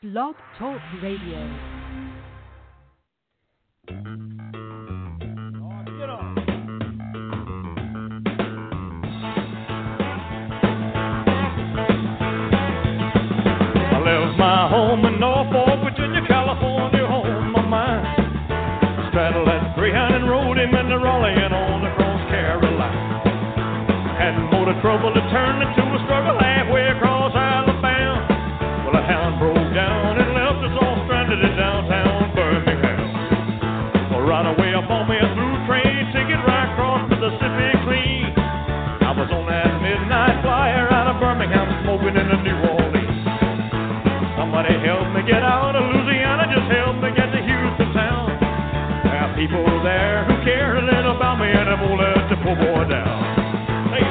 Blog Talk Radio. My home in Norfolk, Virginia, California, home of mine. Straddled that Greyhound and rode him into Raleigh and on across Carolina. Had more trouble to turn into a struggle halfway across Alabama. Well, a hound broke down and left us all stranded in downtown Birmingham. Well, right away up on me a through train ticket right across Mississippi clean. I was on that midnight flyer out of Birmingham, smoking in the New Orleans. Somebody help me get out of Louisiana, just help me get to Houston town. There are people there who care a little about me and I won't let the poor boy down. Hey.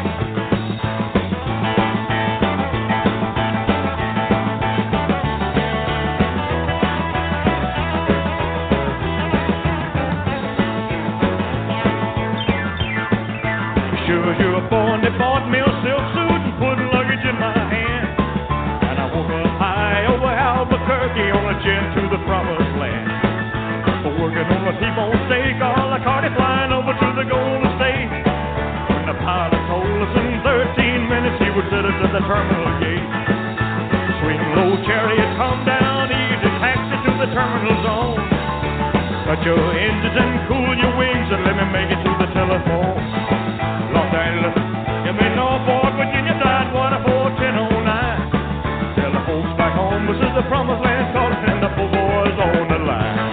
Sure as you're born, they bought me a silk suit and put luggage in my hand. And I woke up high over Albuquerque on a jet to the promised land. Working on a T-bone steak, all the carty flying over to the Golden State. When the pilot told us in 13 minutes he would set us at the terminal gate. Swing low chariot, come down, easy taxi to the terminal zone. Cut your engines and cool your wings and let me make it to the telephone. Los Angeles, give me Norfolk, Virginia, Tidewater 41009. Tell the folks back home this is the promised land calling and the poor boys on the line.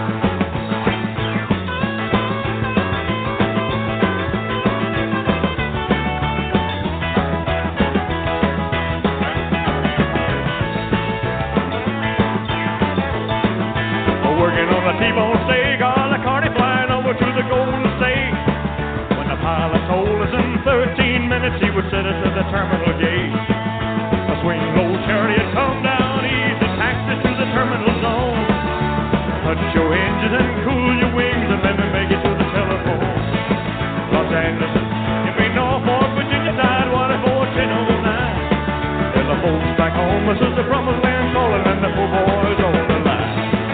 Working on a T-bone steak, all the carty flying over to the Golden State. When the pilot told us in 13 minutes he would set us at the terminal gate. A swing low chariot, come down, easy taxi to the terminal zone. Cut your engines and cool your wings and let me make it to the telephone. Los Angeles, give me Norfolk, Virginia, Tidewater 41009. Tell the folks back home this is the promised land calling and the poor boys on the line.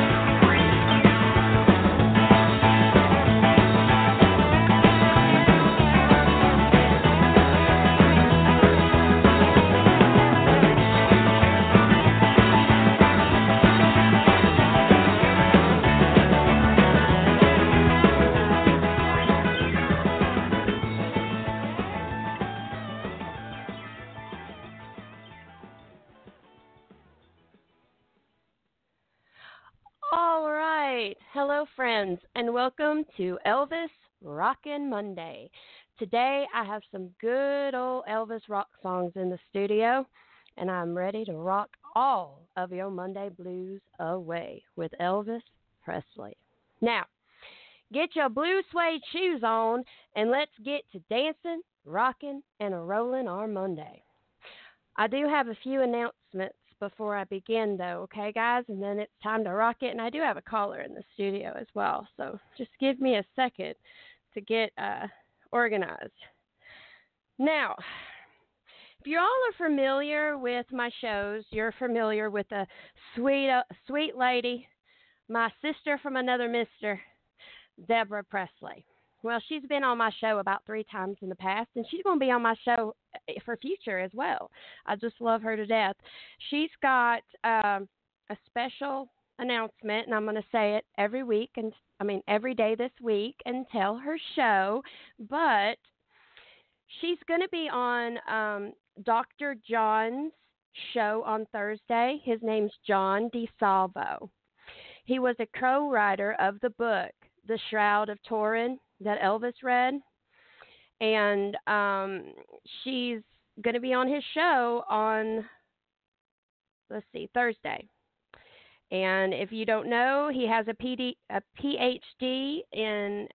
Hello, friends, and welcome to Elvis Rockin' Monday. Today, I have some good old Elvis rock songs in the studio, and I'm ready to rock all of your Monday blues away with Elvis Presley. Now, get your blue suede shoes on, and let's get to dancing, rocking, and a-rolling our Monday. I do have a few announcements before I begin, though, okay, guys? And then it's time to rock it. And I do have a caller in the studio as well, so just give me a second to get organized. Now, if you all are familiar with my shows, you're familiar with a sweet lady, my sister from another mister, Deborah Presley. Well, she's been on my show about 3 times in the past, and she's going to be on my show for future as well. I just love her to death. She's got a special announcement, and I'm going to say it every week, every day this week until her show. But she's going to be on Dr. John's show on Thursday. His name's John DeSalvo. He was a co-writer of the book, The Shroud of Turin, that Elvis read, and she's going to be on his show on, Thursday. And if you don't know, he has a PhD in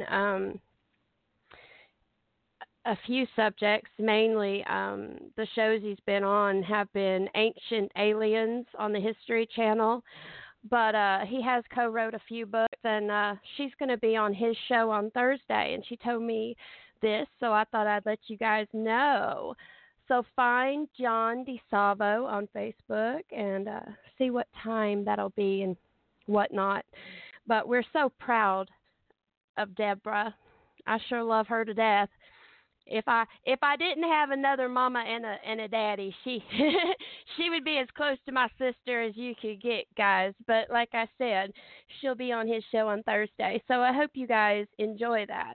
a few subjects. Mainly, the shows he's been on have been Ancient Aliens on the History Channel. But he has co-wrote a few books, and she's going to be on his show on Thursday. And she told me this, so I thought I'd let you guys know. So find John DeSalvo on Facebook and see what time that'll be and whatnot. But we're so proud of Deborah. I sure love her to death. If I didn't have another mama and a daddy, she she would be as close to my sister as you could get, guys. But like I said, she'll be on his show on Thursday, so I hope you guys enjoy that.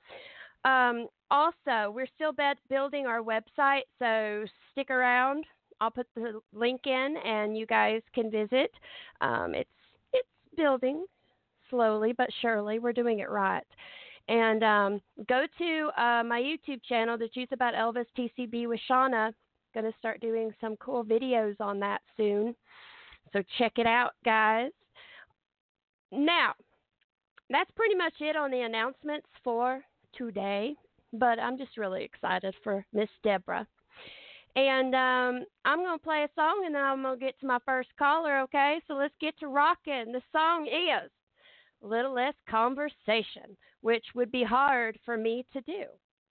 Also, we're still building our website, so stick around. I'll put the link in, and you guys can visit. It's building slowly but surely. We're doing it right. And go to my YouTube channel, The Truth About Elvis TCB with Shauna. Going to start doing some cool videos on that soon. So check it out, guys. Now, that's pretty much it on the announcements for today. But I'm just really excited for Miss Deborah. And I'm going to play a song, and then I'm going to get to my first caller, okay? So let's get to rocking. The song is A Little Less Conversation, which would be hard for me to do.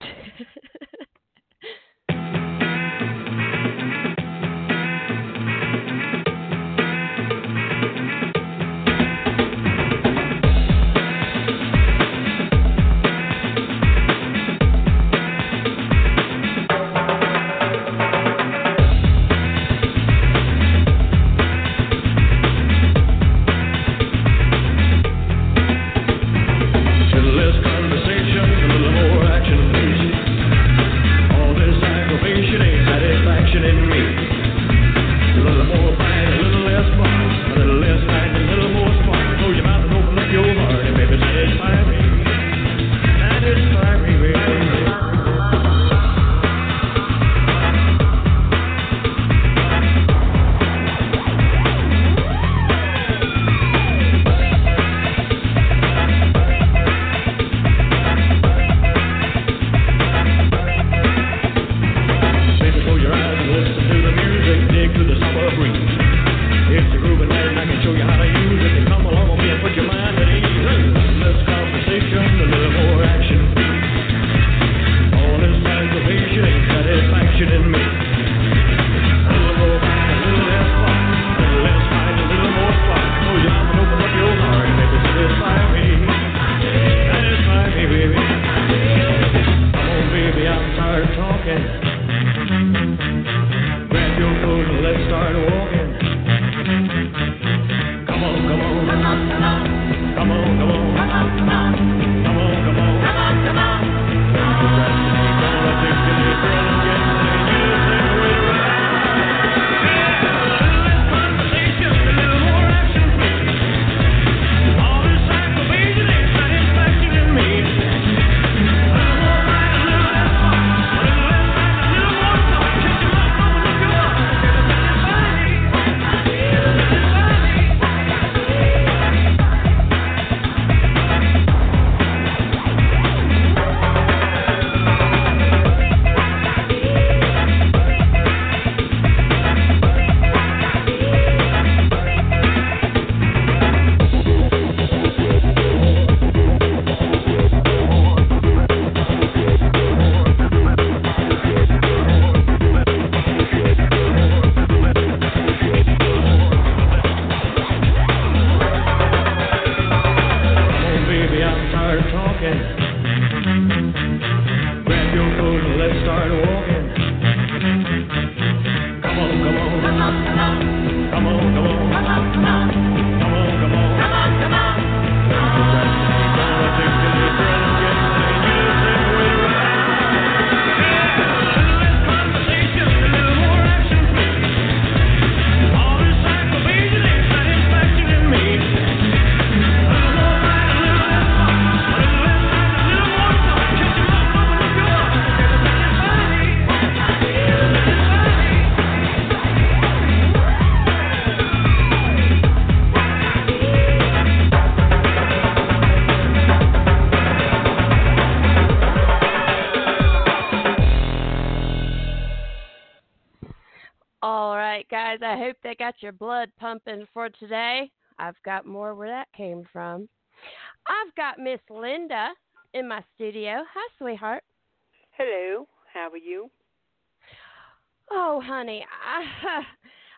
Guys, I hope they got your blood pumping for today. I've got more where that came from. I've got Miss Linda in my studio. Hi, sweetheart. Hello. How are you? Oh, honey,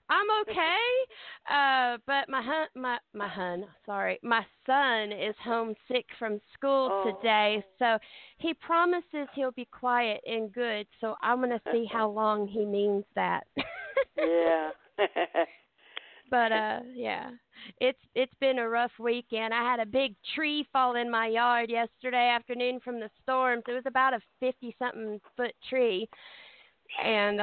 I'm okay, but my son is homesick from school today, so he promises he'll be quiet and good. So I'm gonna see how long he means that. Yeah. But yeah, it's been a rough weekend. I had a big tree fall in my yard yesterday afternoon from the storms. It was about a 50-something foot tree, and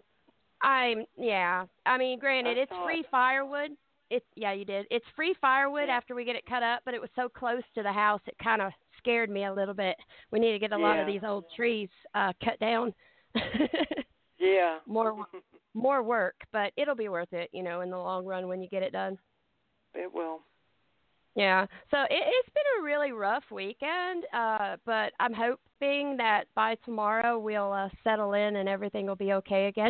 I mean, granted, it's free firewood. You did. It's free firewood after we get it cut up, but it was so close to the house, it kind of scared me a little bit. We need to get a lot of these old trees cut down. Yeah. More work, but it'll be worth it, in the long run when you get it done. It will. Yeah. So it's been a really rough weekend, but I'm hoping that by tomorrow we'll settle in and everything will be okay again.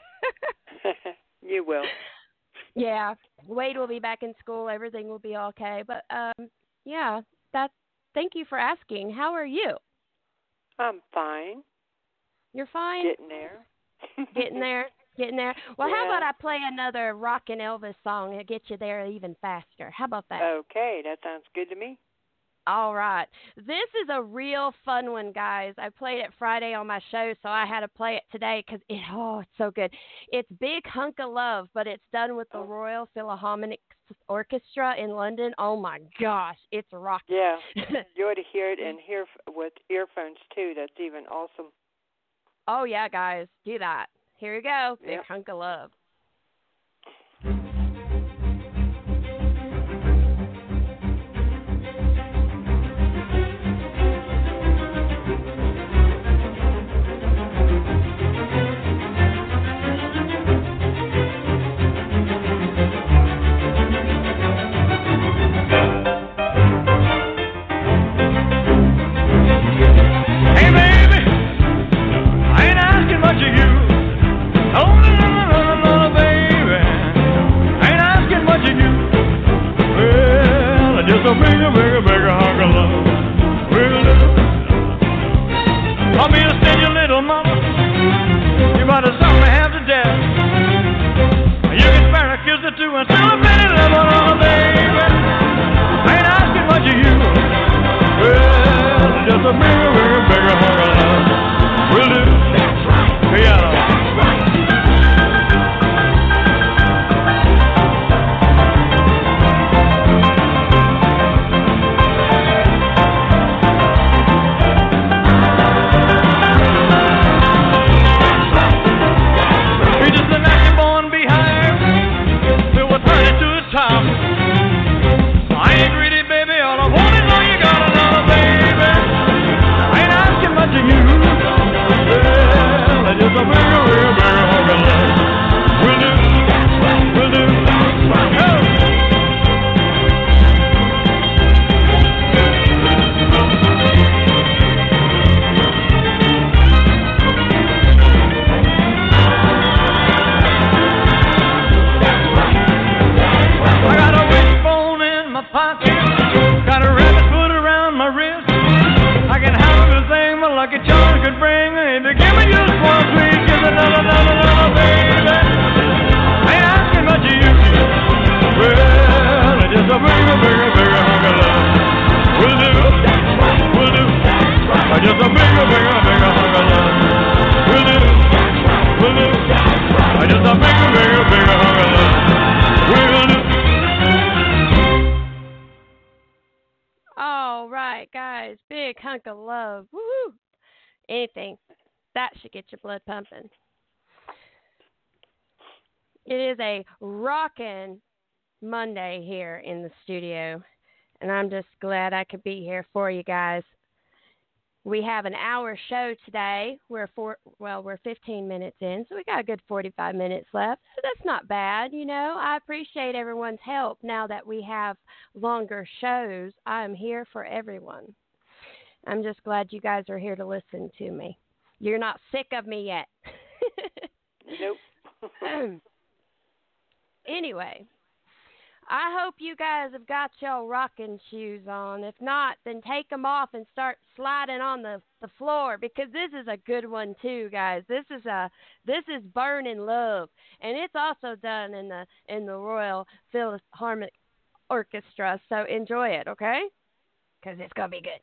You will. Yeah, Wade will be back in school. Everything will be okay. But yeah, thank you for asking. How are you? I'm fine. You're fine. Getting there. Getting there. Well, how about I play another Rockin' Elvis song and get you there even faster? How about that? Okay, that sounds good to me. All right. This is a real fun one, guys. I played it Friday on my show, so I had to play it today because it's so good. It's Big Hunk of Love, but it's done with the Royal Philharmonic Orchestra in London. Oh, my gosh. It's rocking. Yeah. You ought to hear it and hear with earphones, too. That's even awesome. Oh, yeah, guys. Do that. Here we go. Big Hunk of Love. All right, guys. Big Hunk of Love. Woo-hoo. Anything. That should get your blood pumping. It is a rockin' Monday here in the studio, and I'm just glad I could be here for you guys. We have an hour show today. We're 15 minutes in, so we got a good 45 minutes left. So that's not bad, I appreciate everyone's help now that we have longer shows. I'm here for everyone. I'm just glad you guys are here to listen to me. You're not sick of me yet. Nope. Anyway, I hope you guys have got your rocking shoes on. If not, then take them off and start sliding on the floor, because this is a good one too, guys. This is Burning Love, and it's also done in the Royal Philharmonic Orchestra. So enjoy it, okay? Because it's gonna be good.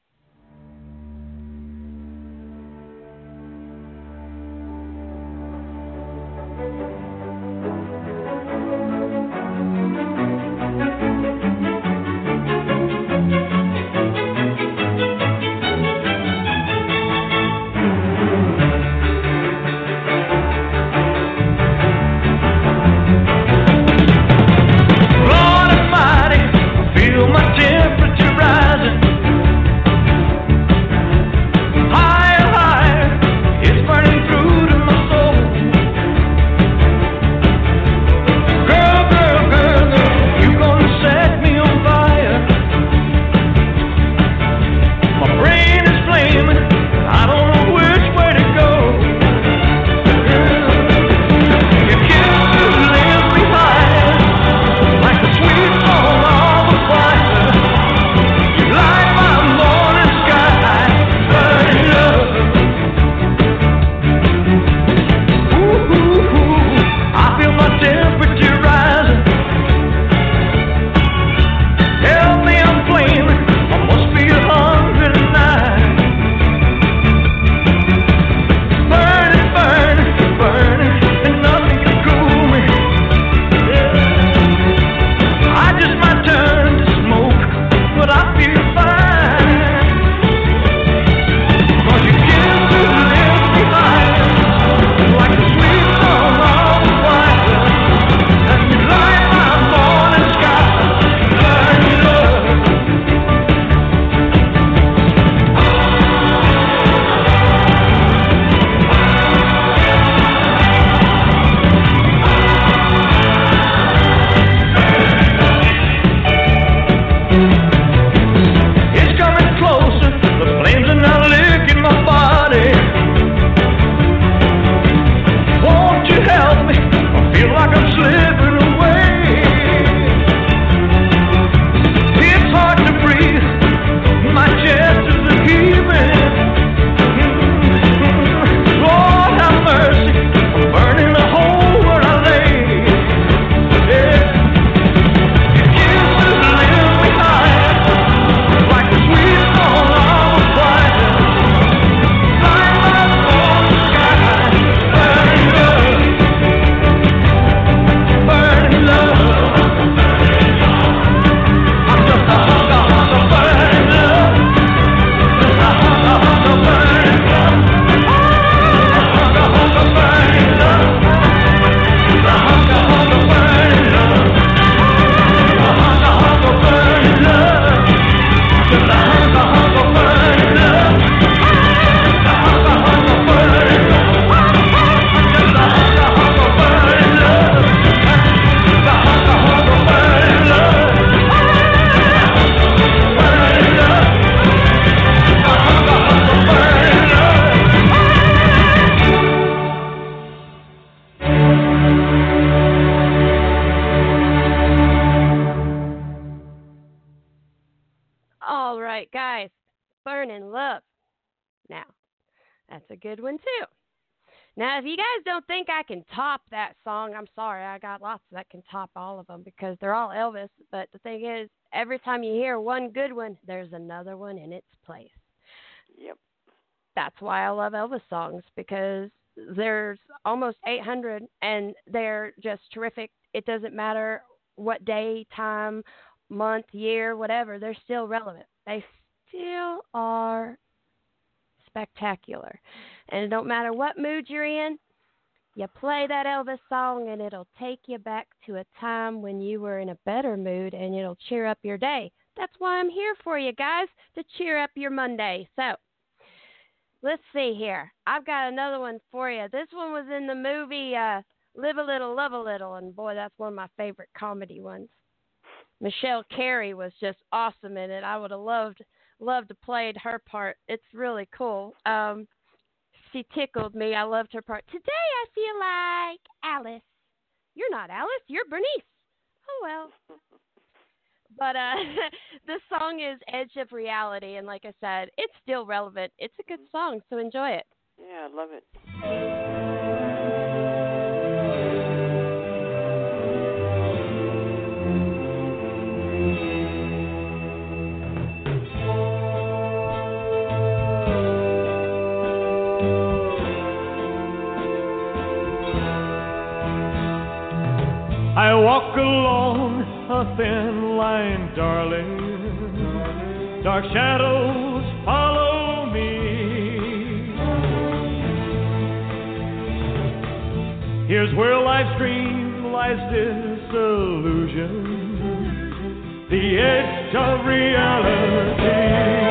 Burning Love. Now, that's a good one, too. Now, if you guys don't think I can top that song, I'm sorry. I got lots that can top all of them because they're all Elvis. But the thing is, every time you hear one good one, there's another one in its place. Yep. That's why I love Elvis songs, because there's almost 800, and they're just terrific. It doesn't matter what day, time, month, year, whatever. They're still relevant. They still are spectacular. And it don't matter what mood you're in, you play that Elvis song and it'll take you back to a time when you were in a better mood, and it'll cheer up your day. That's why I'm here for you guys, to cheer up your Monday. So, let's see here. I've got another one for you. This one was in the movie Live a Little, Love a Little, and boy, that's one of my favorite comedy ones. Michelle Carey was just awesome in it. I would have loved to played her part. It's really cool. She tickled me. I loved her part. Today I feel like Alice. You're not Alice. You're Bernice. Oh well. But this song is Edge of Reality, and like I said, it's still relevant. It's a good song, so enjoy it. Yeah, I love it. I walk along a thin line, darling. Dark shadows follow me. Here's where life's dream lies disillusion, the edge of reality.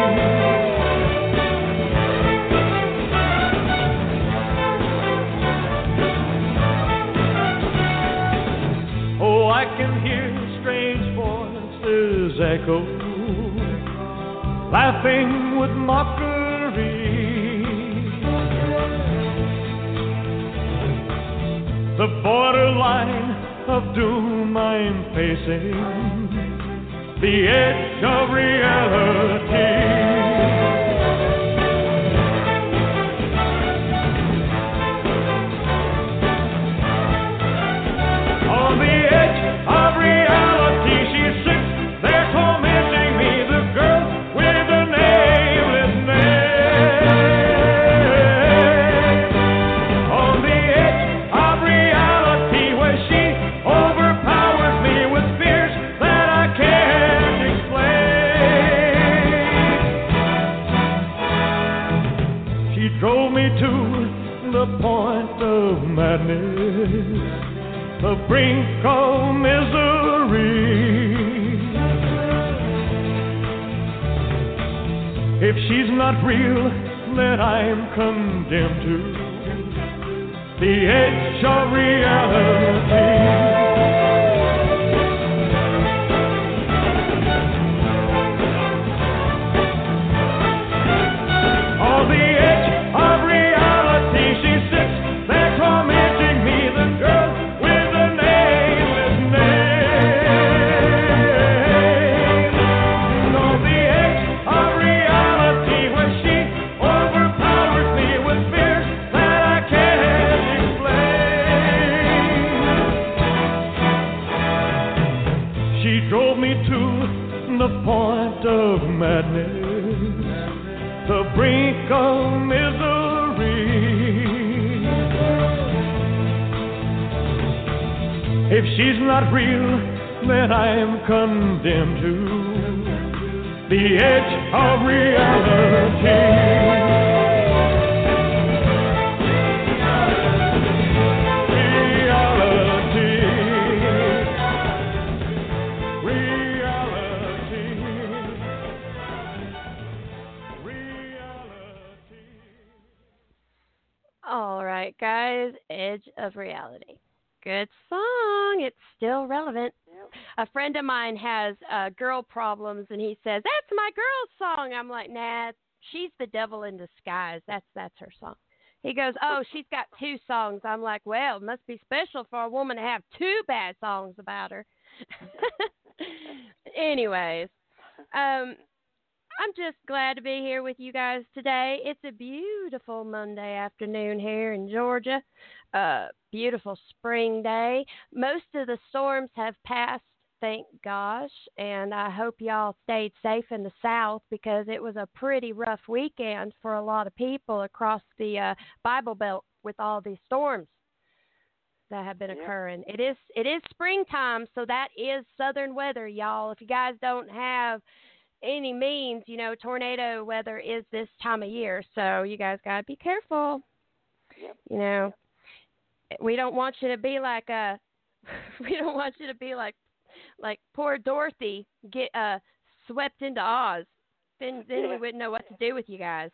I can hear strange voices echo, laughing with mockery. The borderline of doom I'm facing, the edge of reality. The point of madness, the brink of misery. If she's not real, then I'm condemned to the edge of reality. The point of madness, the brink of misery. If she's not real, then I'm condemned to the edge of reality. Guys, Edge of Reality. Good song. It's still relevant. Yep. A friend of mine has girl problems, and he says, that's my girl's song. I'm like, nah, she's the devil in disguise. That's her song. He goes, oh, she's got 2 songs. I'm like, well, it must be special for a woman to have 2 bad songs about her. Anyways, I'm just glad to be here with you guys today. It's a beautiful Monday afternoon here in Georgia. Beautiful spring day. Most of the storms have passed, thank gosh, and I hope y'all stayed safe in the South because it was a pretty rough weekend for a lot of people across the Bible Belt with all these storms that have been occurring. It is springtime, so that is southern weather, y'all. If you guys don't have any means, tornado weather is this time of year, so you guys got to be careful. Yep. We don't want you to be like poor Dorothy get swept into Oz. Then we wouldn't know what to do with you guys.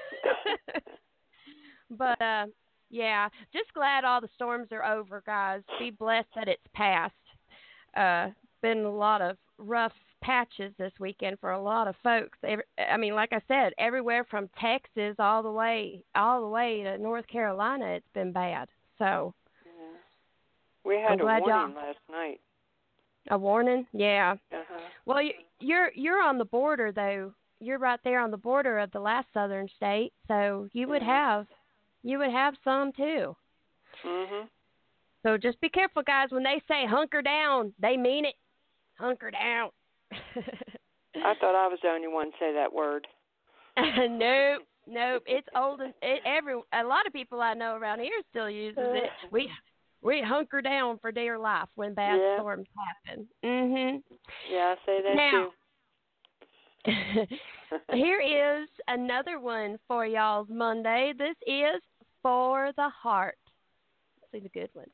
But just glad all the storms are over, guys. Be blessed that it's passed. Been a lot of rough patches this weekend for a lot of folks. Like I said, everywhere from Texas all the way to North Carolina, it's been bad. So we had a warning last night. A warning? Yeah. Uh-huh. Well, you're on the border though. You're right there on the border of the last southern state, so you would have some too. Mhm. So just be careful, guys. When they say hunker down, they mean it. Hunker down. I thought I was the only one to say that word. Nope. It's old and a lot of people I know around here still uses it. We hunker down for dear life when bad storms happen. Mhm. Yeah, I say that now, too. Here is another one for y'all's Monday. This is For the Heart. Let's see the good one.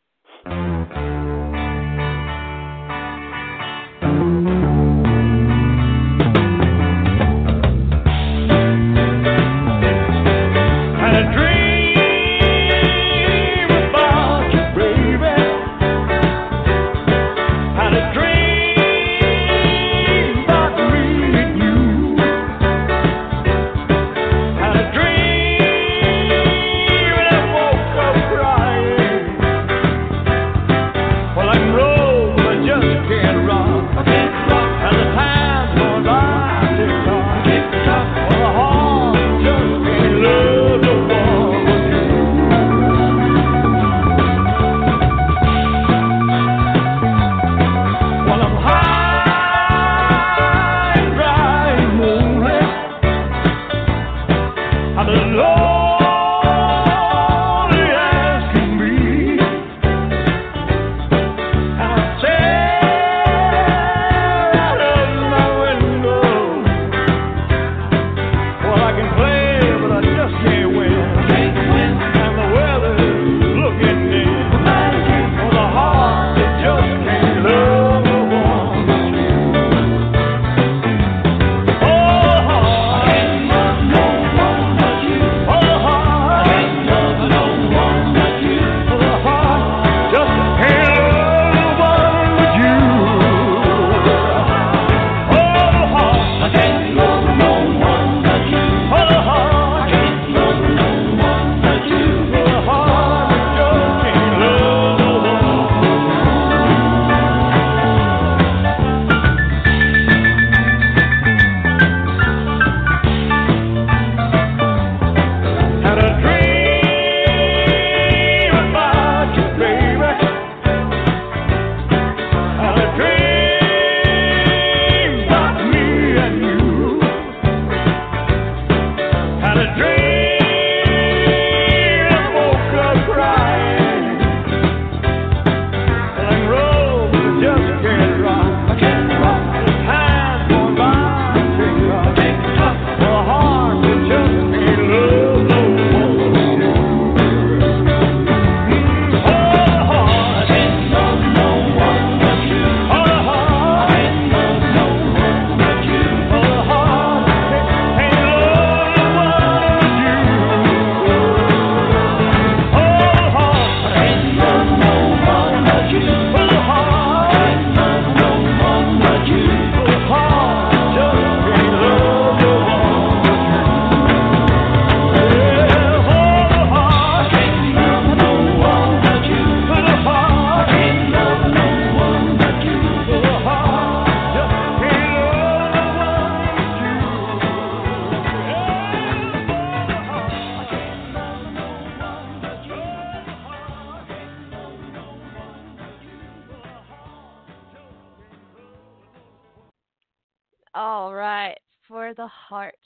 All right, For the Heart.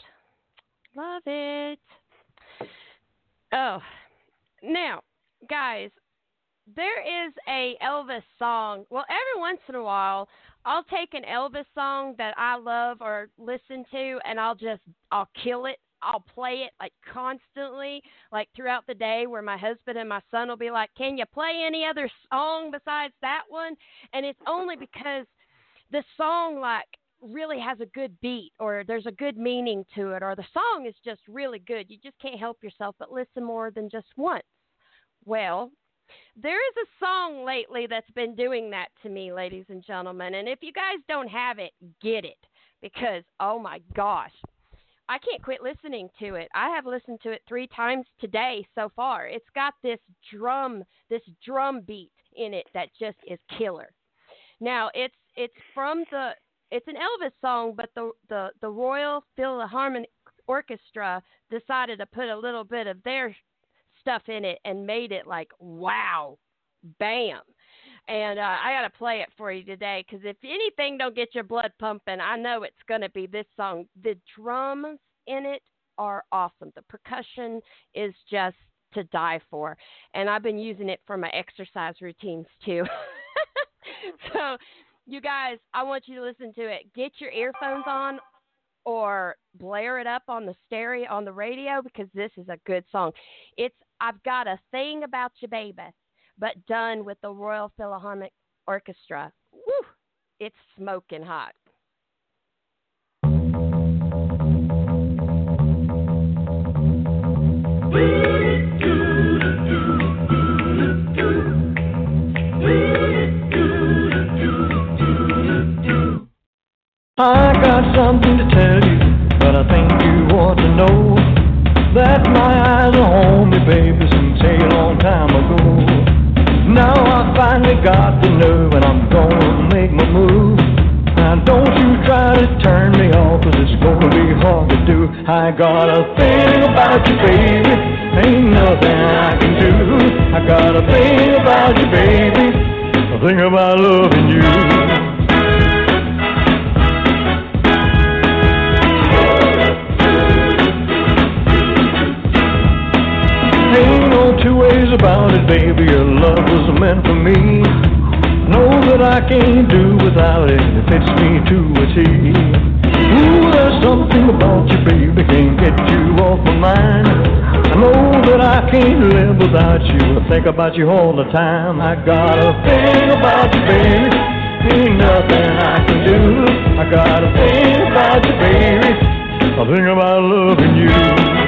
Love it. Oh, now, guys, there is a Elvis song. Well, every once in a while, I'll take an Elvis song that I love or listen to, and I'll kill it. I'll play it like constantly, like throughout the day, where my husband and my son will be like, "Can you play any other song besides that one?" And it's only because the song like really has a good beat, or there's a good meaning to it, or the song is just really good. You just can't help yourself but listen more than just once. Well, there is a song lately that's been doing that to me, ladies and gentlemen. And if you guys don't have it, get it. Because, oh my gosh, I can't quit listening to it. I have listened to it 3 times today so far. It's got this drum beat in it that just is killer. Now it's from it's an Elvis song, but the Royal Philharmonic Orchestra decided to put a little bit of their stuff in it and made it like, wow, bam. And I got to play it for you today, because if anything don't get your blood pumping, I know it's going to be this song. The drums in it are awesome. The percussion is just to die for. And I've been using it for my exercise routines too. So, you guys, I want you to listen to it. Get your earphones on or blare it up on the stereo, on the radio, because this is a good song. It's I've Got a Thing About You, Baby, but done with the Royal Philharmonic Orchestra. Woo! It's smoking hot. I got something to tell you, but I think you ought to know that my eyes are on me, baby, since a long time ago. Now I finally got the nerve and I'm gonna make my move. Now don't you try to turn me off, 'cause it's gonna be hard to do. I got a thing about you, baby, ain't nothing I can do. I got a thing about you, baby, a thing about loving you. Ain't no two ways about it, baby, your love was meant for me. Know that I can't do without it, it fits me to a T. Ooh, there's something about you, baby, can't get you off my mind. I know that I can't live without you, I think about you all the time. I got a thing about you, baby, ain't nothing I can do. I got a thing about you, baby, a thing about loving you.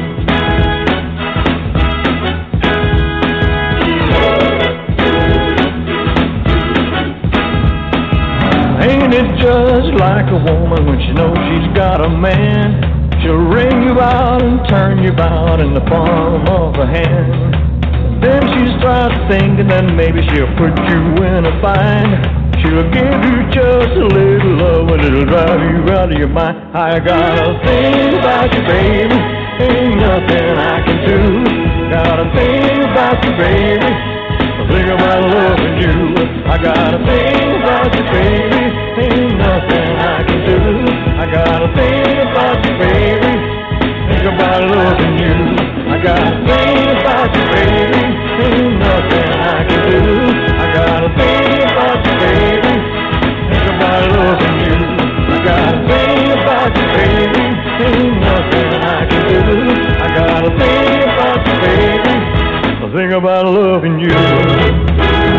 Ain't it just like a woman when she knows she's got a man? She'll ring you out and turn you about in the palm of her hand. Then she starts thinking that maybe she'll put you in a bind. She'll give you just a little love and it'll drive you out of your mind. I got a thing about you, baby, ain't nothing I can do. Got a thing about you, baby, a thing about loving you. I got a thing about you, baby, ain't nothing I can do. I got a thing about you, baby, think about loving you. I got a thing about you, baby, ain't nothing I can do. I got a thing about you, baby, think about loving you. I got a thing about you, baby, ain't nothing I can do. I got a thing about you, baby, I think about loving you.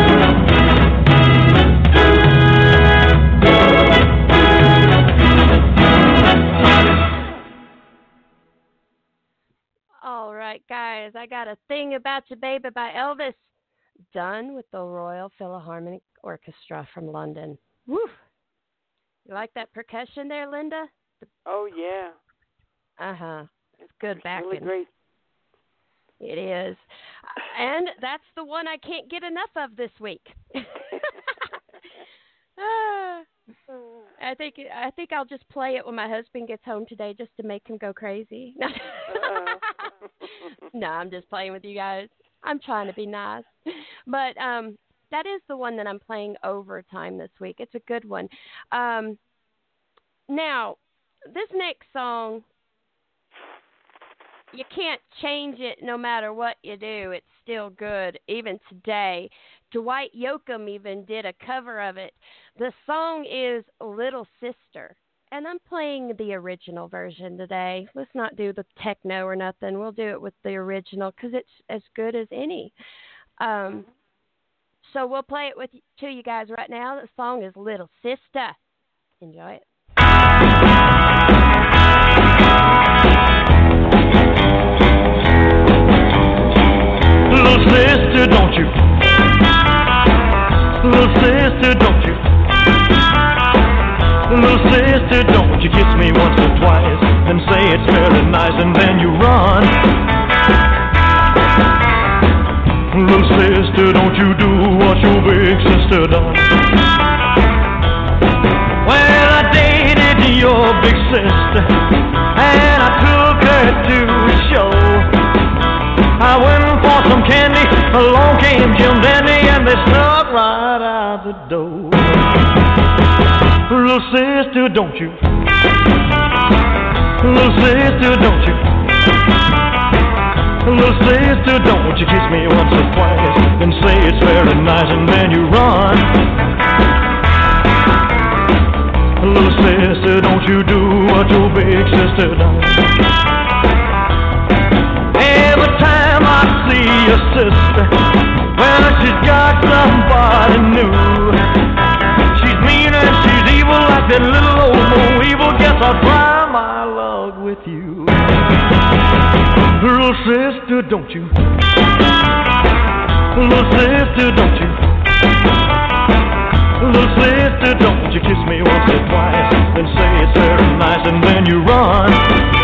All right, guys, I Got a Thing About You, Baby by Elvis, done with the Royal Philharmonic Orchestra from London. Woo! You like that percussion there, Linda? Oh, yeah. Uh-huh. It's good backing. Really great. It is. And that's the one I can't get enough of this week. I think I'll just play it when my husband gets home today just to make him go crazy. No, I'm just playing with you guys. I'm trying to be nice. But that is the one that I'm playing overtime this week. It's a good one. Now, this next song, you can't change it no matter what you do. It's still good, even today. Dwight Yoakam even did a cover of it. The song is Little Sister, and I'm playing the original version today. Let's not do the techno or nothing. We'll do it with the original because it's as good as any. So we'll play it to you guys right now. The song is Little Sister. Enjoy it. Little sister, don't you? Little sister, don't you? Little sister, don't you kiss me once or twice and say it's very nice and then you run. Little sister, don't you do what your big sister done. your big sister, and I took her to a show. I went for some candy, along came Jim Dandy, and they snuck right out the door. Little sister, don't you? Little sister, don't you? Little sister, don't you kiss me once or twice and say it's very nice and then you run. Little sister, don't you do what your big sister does. Every time I see your sister, well, she's got somebody new. She's mean and she's evil like that little old Mo Evil. Guess I'll try my luck with you. Little sister, don't you? Little sister, don't you? Little sister, don't you kiss me once or twice and say it's very nice and then you run.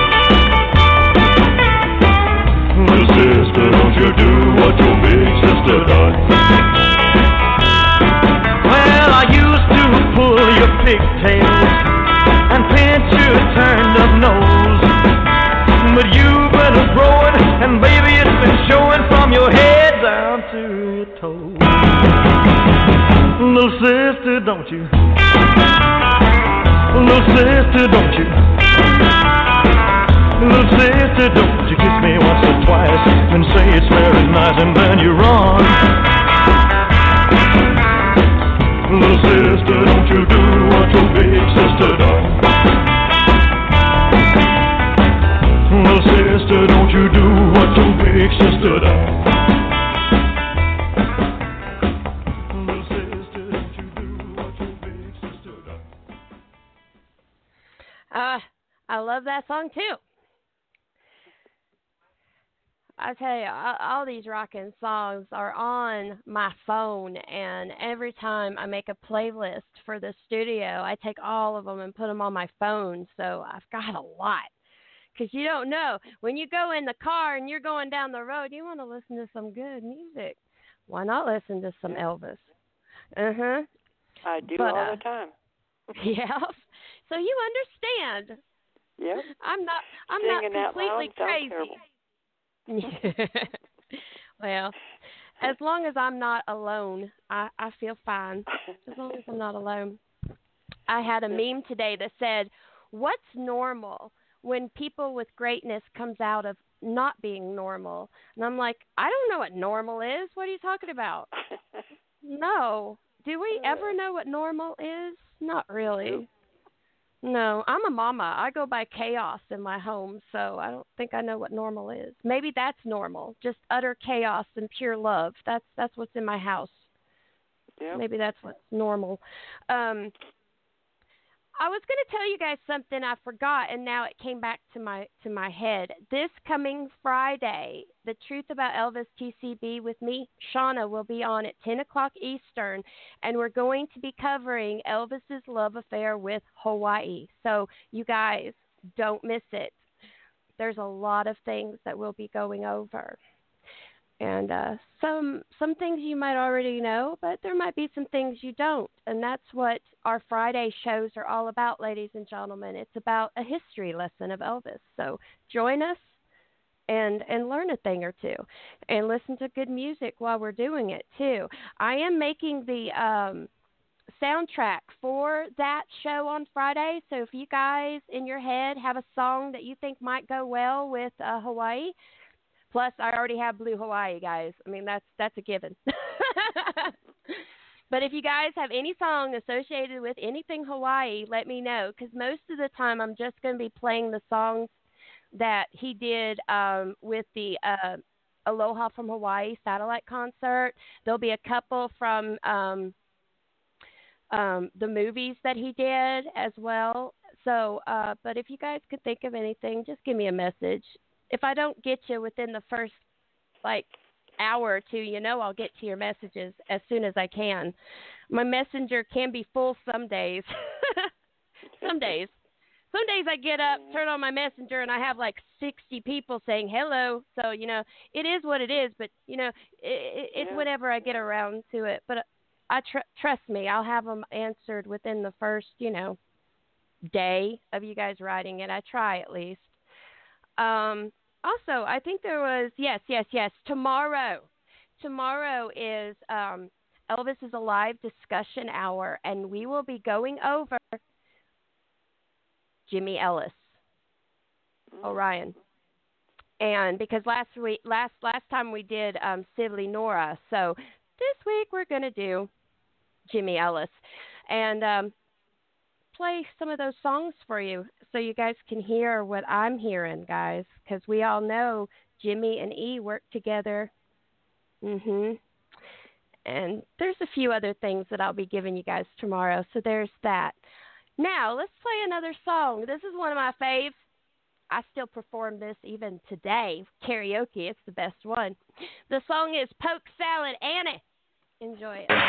Little sister, don't you do what your big sister does. Well, I used to pull your pigtails and pinch your turned up nose, but you've been growing, and baby, it's been showing from your head down to your toes. Little sister, don't you? Little sister, don't you? Little sister, don't you kiss me once or twice and say it's very nice and then you run. Little sister, don't you do what your big sister does. Little sister, don't you do what your big sister does. Little sister, don't you do what your big sister does. I love that song too. I tell you, all these rockin' songs are on my phone, and every time I make a playlist for the studio, I take all of them and put them on my phone, so I've got a lot. Because you don't know, when you go in the car and you're going down the road, you want to listen to some good music. Why not listen to some Elvis? I do all the time. Yeah. So you understand. Yeah. I'm not completely crazy. Well, as long as I'm not alone, I feel fine. As long as I'm not alone. I had a meme today that said, "What's normal when people with greatness comes out of not being normal?" And I'm like, I don't know what normal is. What are you talking about? No. Do we ever know what normal is? Not really. No, I'm a mama. I go by chaos in my home, so I don't think I know what normal is. Maybe that's normal, just utter chaos and pure love. That's what's in my house. Yeah. Maybe that's what's normal. I was going to tell you guys something I forgot, and now it came back to my head. This coming Friday, The Truth About Elvis TCB with me, Shauna, will be on at 10 o'clock Eastern, and we're going to be covering Elvis's love affair with Hawaii. So you guys, don't miss it. There's a lot of things that we'll be going over. And some things you might already know, but there might be some things you don't. And that's what our Friday shows are all about, ladies and gentlemen. It's about a history lesson of Elvis. So join us and learn a thing or two. And listen to good music while we're doing it, too. I am making the soundtrack for that show on Friday. So if you guys in your head have a song that you think might go well with Hawaii, plus, I already have Blue Hawaii, guys. I mean, that's a given. But if you guys have any song associated with anything Hawaii, let me know. Because most of the time, I'm just going to be playing the songs that he did with the Aloha from Hawaii satellite concert. There'll be a couple from the movies that he did as well. So, but if you guys could think of anything, just give me a message. If I don't get you within the first, hour or two, I'll get to your messages as soon as I can. My messenger can be full some days. Some days I get up, turn on my messenger, and I have 60 people saying hello. So, it is what it is, but, it's whenever I get around to it. But I trust me, I'll have them answered within the first, day of you guys writing it. I try at least. Also, I think there was yes. Tomorrow is Elvis is a live discussion hour, and we will be going over Jimmy Ellis, Orion, and because last time we did Sibley Nora, so this week we're gonna do Jimmy Ellis, and play some of those songs for you so you guys can hear what I'm hearing, guys, because we all know Jimmy and E work together. And there's a few other things that I'll be giving you guys tomorrow, so there's that. Now, let's play another song. This is one of my faves. I still perform this even today. Karaoke, it's the best one. The song is Poke Salad Annie. Enjoy it.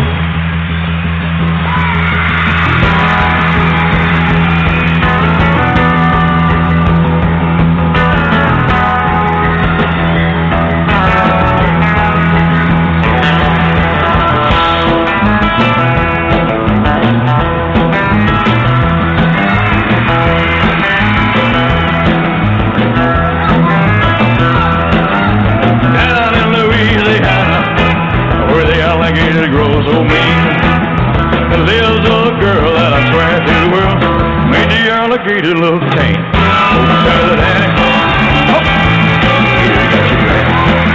Alligator grows so mean. There lives a girl that I swear to the world made the alligator look tame. Oh, salad Annie. Oh, here got you back.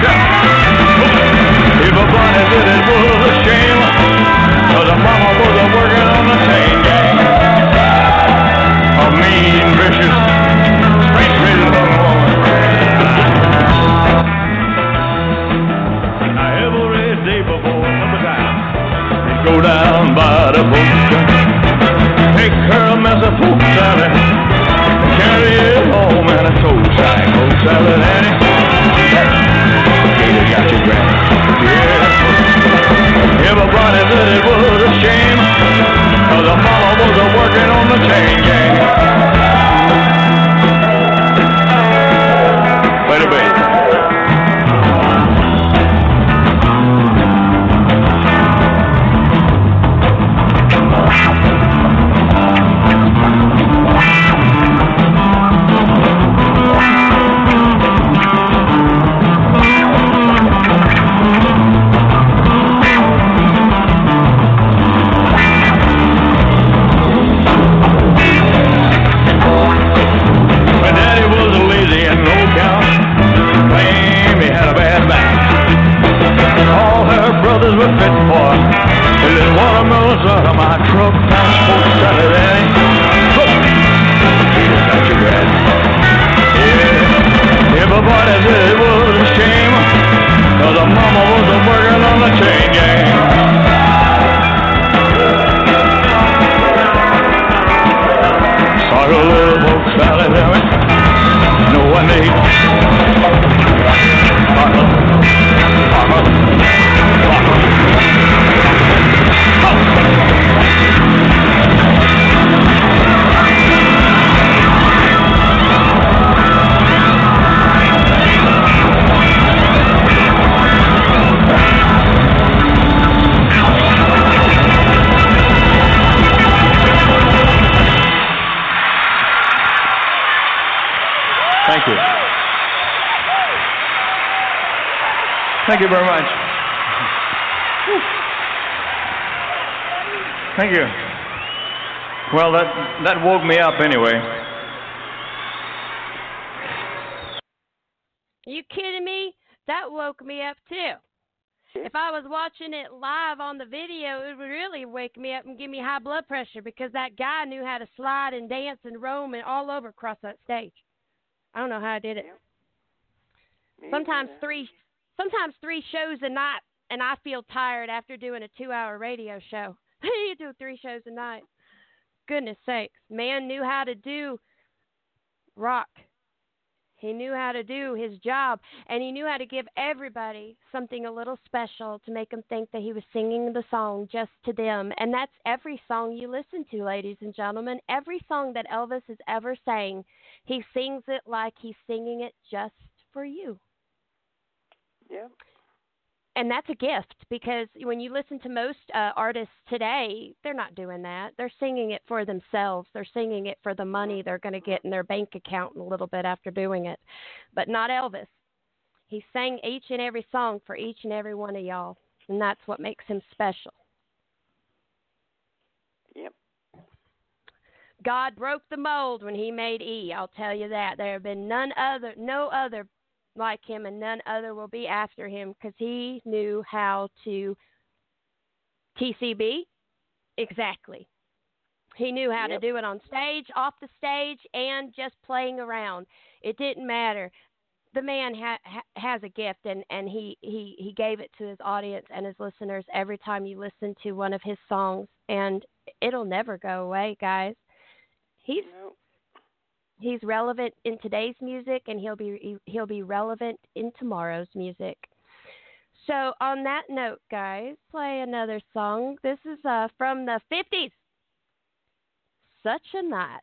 If a bunny said it was a shame, 'cause her mama was working on the chain gang. A mean, vicious, straight-raised little woman. Now every day before go down by the boat, take her a mess of poke salad, carry it home in a toast sack. Poke salad Annie, Gator got your granny. Yeah, everybody said it was a shame, 'cause her mama was working on the chain gang. Wait a minute. Were fit for a little watermelons out of my truck. Poke salad Annie, Peter got your granny. Yeah, everybody said it was a shame, 'cause her mama was working on the chain gang. Sorry, little poke salad Annie, no one need. Thank you. Thank you very much. Thank you. Well, that woke me up anyway. Are you kidding me? That woke me up too. If I was watching it live on the video, it would really wake me up and give me high blood pressure, because that guy knew how to slide and dance and roam and all over across that stage. I don't know how I did it. Sometimes three shows a night, and I feel tired after doing a 2-hour radio show. You do 3 shows a night. Goodness sakes. Man knew how to do rock. He knew how to do his job, and he knew how to give everybody something a little special to make them think that he was singing the song just to them. And that's every song you listen to, ladies and gentlemen. Every song that Elvis has ever sang, he sings it like he's singing it just for you. Yeah. And that's a gift, because when you listen to most artists today, they're not doing that. They're singing it for themselves. They're singing it for the money they're going to get in their bank account in a little bit after doing it. But not Elvis. He sang each and every song for each and every one of y'all, and that's what makes him special. Yep. God broke the mold when he made E. I'll tell you that. There have been no other like him, and none other will be after him, because he knew how to TCB. Exactly. He knew how to do it on stage, off the stage, and just playing around. It didn't matter. The man has a gift, and he gave it to his audience and his listeners every time you listen to one of his songs, and it'll never go away, guys. He's relevant in today's music, and he'll be relevant in tomorrow's music. So on that note, guys, play another song. This is from the 50s. Such a Night.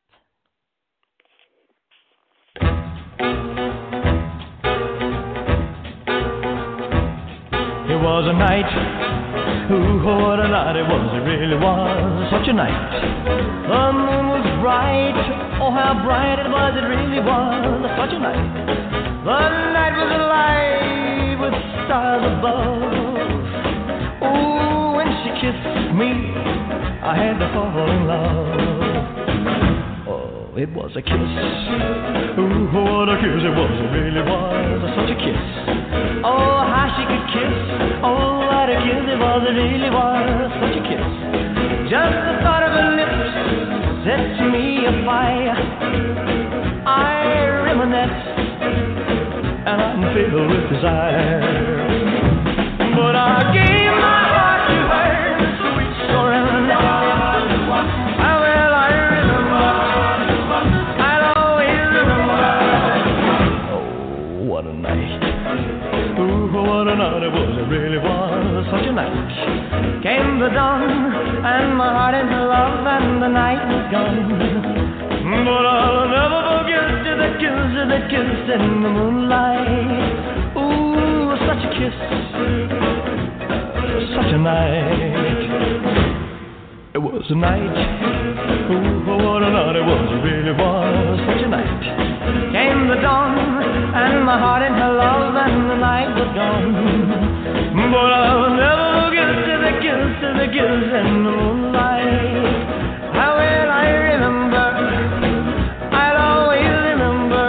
It was a night, what a night it was, it really was such a night. The moon was bright, oh how bright it was, it really was such a night. The night was alive with stars above. Oh, when she kissed me, I had to fall in love. Oh, it was a kiss, ooh, what a kiss it was, it really was such a kiss. Oh, how she could kiss, oh, what a kiss it was, it really was such a kiss. Just the thought of her lips sets me afire. I reminisce, and I'm filled with desire. But I gave my heart to her, sweet surrender. How well I remember, I'll always remember. Oh, what a night. Ooh, what a night it was, it really was such a night. Came the dawn, and my heart into love, and the night was gone. But I'll never forget the kiss in the moonlight. Ooh, such a kiss, such a night. It was a night, ooh, what a night it was, it really was such a night. Came the dawn, and my heart in her love, and the night was gone. But I'll never forget the kiss in the moonlight. How well I remember, I'll always remember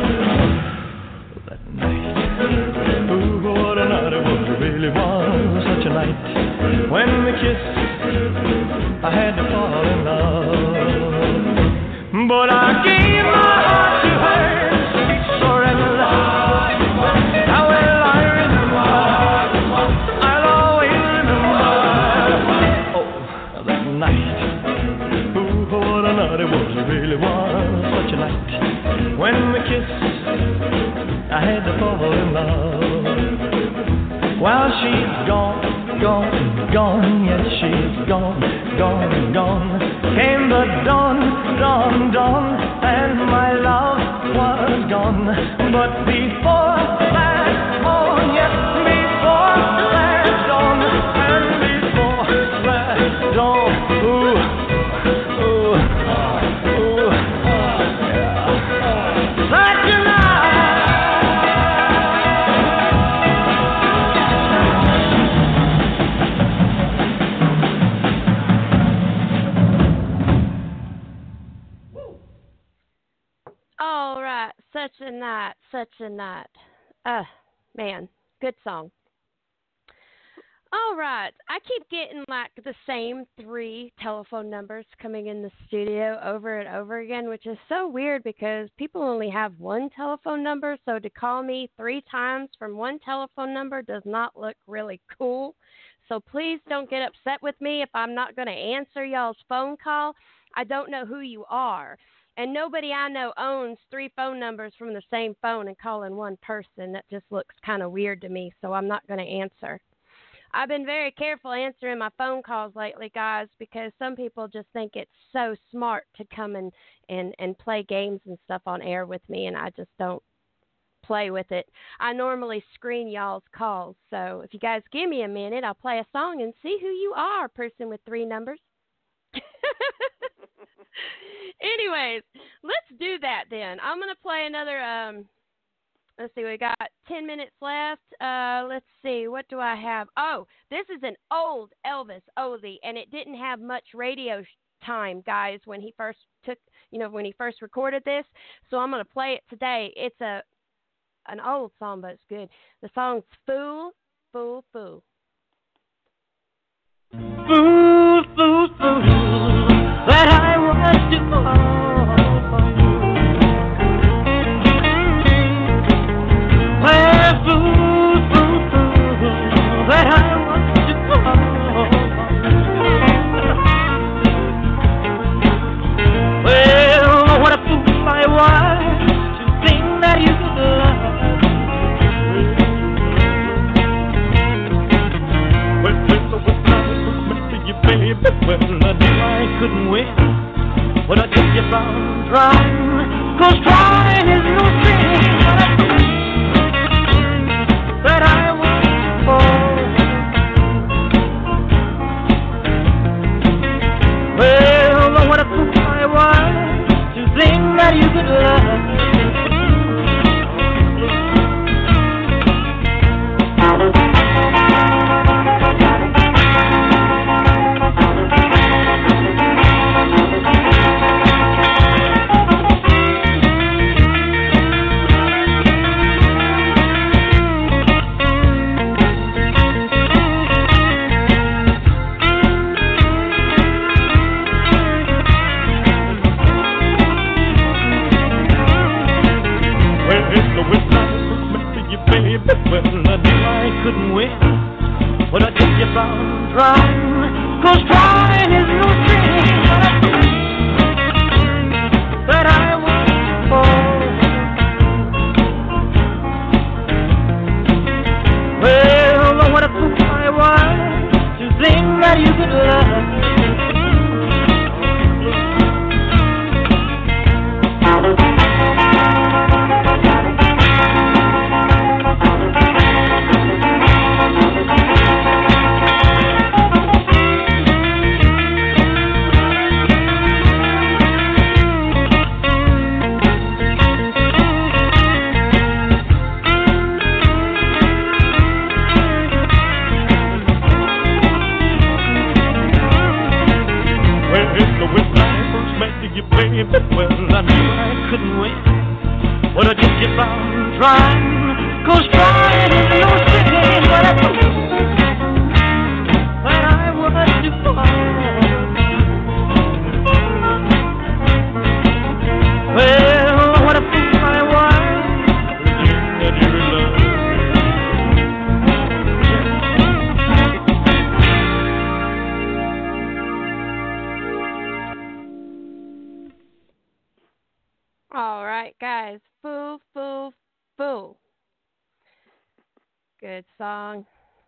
that night. Ooh, what a night it was, it really was such a night. When we kissed, I had to fall in love. But I gave my heart to her, sweet surrender. How well I remember, I'll always remember. Oh, that night. Ooh, what a night it was, it really was such a night. When we kissed, I had to fall in love. While she's gone, gone, yes, she's gone. Came the dawn, and my love was gone. But before that dawn, yes, before that dawn, and before that dawn, ooh, yeah. Such a night. All right, such a night. Man, good song. All right, I keep getting like the same 3 telephone numbers coming in the studio over and over again, which is so weird because people only have one telephone number, so to call me 3 times from one telephone number does not look really cool. So please don't get upset with me if I'm not going to answer y'all's phone call. I don't know who you are. And nobody I know owns 3 phone numbers from the same phone and calling one person. That just looks kind of weird to me, so I'm not going to answer. I've been very careful answering my phone calls lately, guys, because some people just think it's so smart to come and play games and stuff on air with me, and I just don't play with it. I normally screen y'all's calls, so if you guys give me a minute, I'll play a song and see who you are, person with 3 numbers. Anyways, let's do that then. I'm going to play another, let's see, we got 10 minutes left. Let's see, what do I have? Oh, this is an old Elvis oldie, and it didn't have much radio time, guys, when he first when he first recorded this. So I'm going to play it today. It's an old song, but it's good. The song's Fool, Fool, Fool. Fool, fool, fool, that I was to fall. Well, fool, fool, fool, that I was to fall. Well, what a fool I was to think that you could love me. Well, so it's not you, baby. Well, I knew I couldn't win. When I took you from trying, 'cause trying is no sin, but I think that I was for. Well, what a fool I was to think that you could love me. Well, I knew I couldn't win, but I took you from trying, 'cause trying is no sin, but I think that I was for. Well, what a fool I was to think that you could love me. Well, I knew I couldn't win, but I just kept on trying, 'cause trying is no sin, but I think that I was too far. Well, what a fool I was, that you love. All right, guys. Fool, fool, fool. Good song.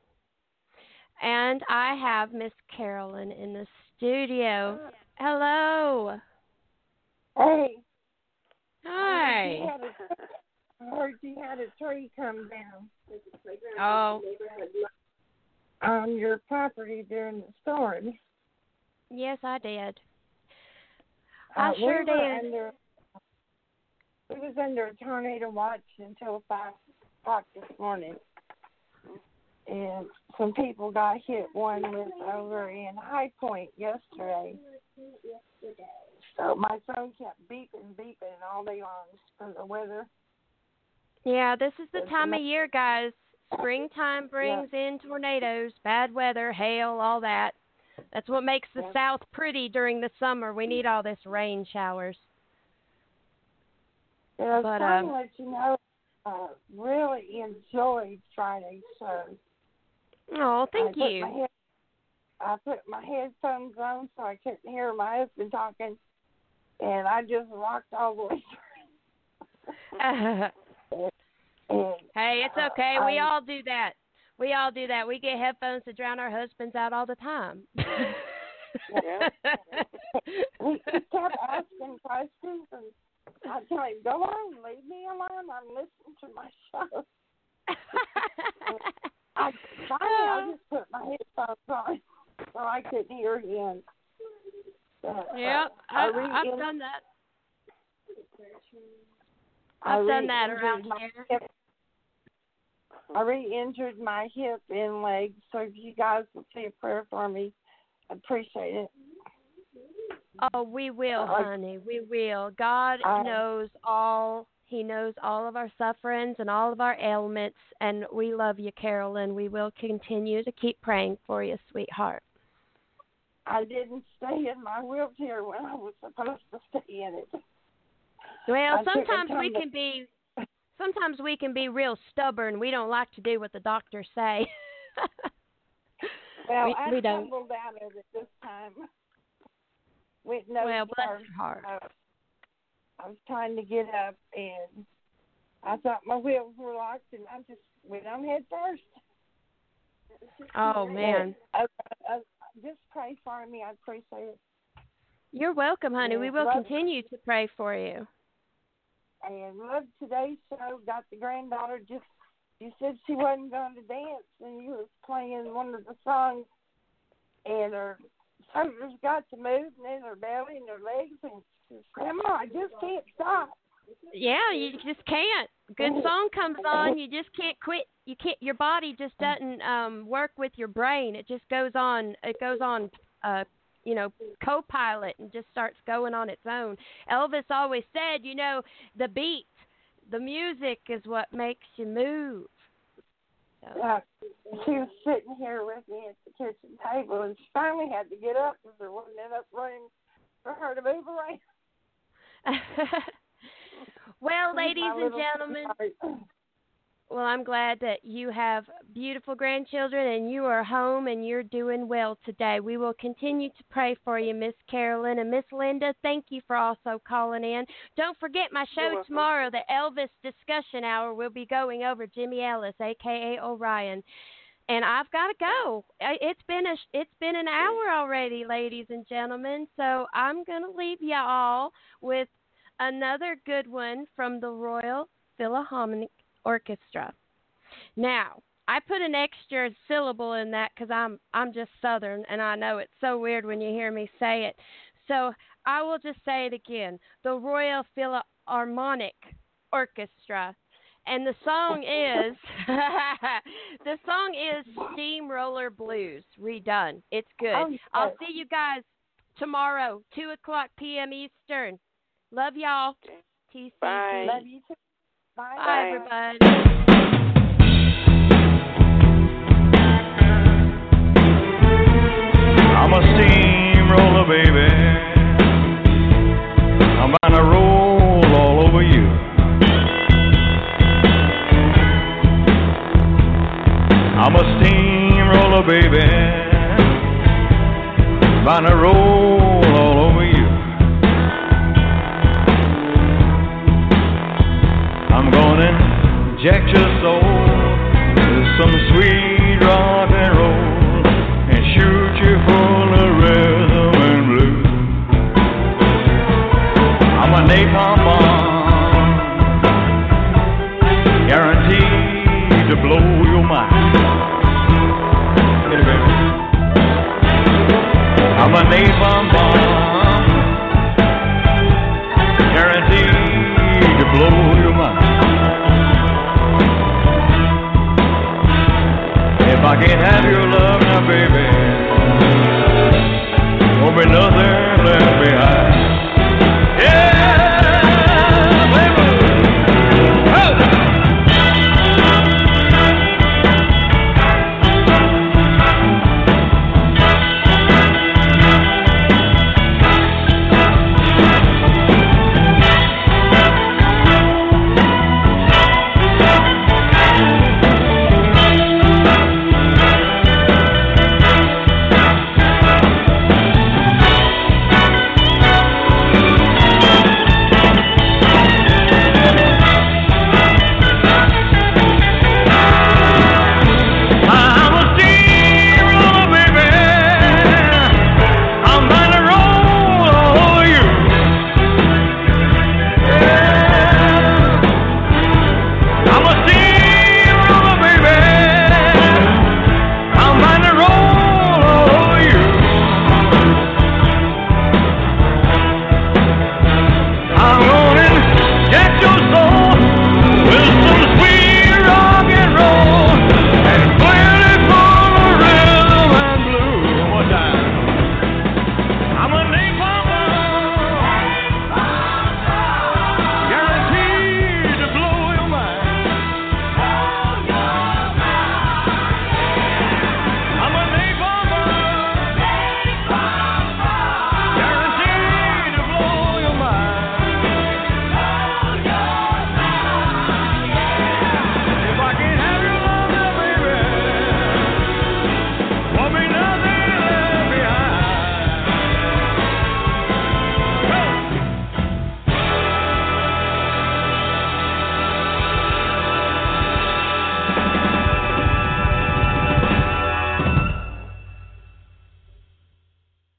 And I have Miss Carolyn in the studio. Hello. Hey. Hi. I heard you had a tree come down. Oh. On your property during the storm. Yes, I did. I sure did. We was under a tornado watch until 5 o'clock this morning. And some people got hit. One was over in High Point yesterday. So my phone kept beeping all day long from the weather. Yeah, this is the time of year, guys. Springtime brings in tornadoes, bad weather, hail, all that. That's what makes the South pretty during the summer. We need all this rain showers. Yeah, I just want to let you know, really enjoyed Friday's show. Oh, thank you. I put my headphones on so I couldn't hear my husband talking, and I just rocked all the way through. Hey, it's okay. We all do that. We all do that. We get headphones to drown our husbands out all the time. He kept asking questions, and I tell him, go on, leave me alone. I'm listening to my sitting here again. Yep, I've done that. I've done that around here. I re-injured my hip and leg, so if you guys will say a prayer for me, I appreciate it. Oh, we will, honey. We will. God knows all. He knows all of our sufferings and all of our ailments, and we love you, Carolyn. We will continue to keep praying for you, sweetheart. I didn't stay in my wheelchair when I was supposed to stay in it. Well, sometimes we can be real stubborn. We don't like to do what the doctors say. Well, we I don't. tumbled out of it this time. With no well, bless your heart. I was trying to get up, and I thought my wheels were locked, and I just went on head first. Oh, man. Just pray for me. I appreciate it. You're welcome, honey. We will continue to pray for you. And loved today's show. Got the granddaughter she said she wasn't going to dance, and you was playing one of the songs, and her shoulders got to move, and then her belly and her legs, and she said, Grandma, I just can't stop. Yeah, you just can't. Good song comes on, you just can't quit. You can't. Your body just doesn't work with your brain. It just goes on. It goes on. Co-pilot and just starts going on its own. Elvis always said, the beat, the music is what makes you move. So. She was sitting here with me at the kitchen table, and she finally had to get up because there wasn't enough room for her to move around. Well, ladies and gentlemen, well, I'm glad that you have beautiful grandchildren and you are home and you're doing well today. We will continue to pray for you, Miss Carolyn. And Miss Linda, thank you for also calling in. Don't forget my show tomorrow, the Elvis Discussion Hour. We'll be going over Jimmy Ellis, a.k.a. Orion. And I've got to go. It's been an hour already, ladies and gentlemen. So I'm going to leave you all with another good one from the Royal Philharmonic Orchestra. Now, I put an extra syllable in that because I'm just Southern, and I know it's so weird when you hear me say it. So I will just say it again. The Royal Philharmonic Orchestra. And the song is Steamroller Blues, redone. It's good. I'll see you guys tomorrow, 2:00 p.m. Eastern. Love y'all. TC. Bye. Love you too. Bye. Bye, everybody. I'm a steamroller, baby. I'm gonna roll all over you. I'm a steamroller, baby. Gonna roll all over you. I'm gonna inject your soul with some sweet rock and roll and shoot you full of rhythm and blues. I'm a napalm bomb, guaranteed to blow your mind. Get it, baby. I'm a napalm bomb, guaranteed to blow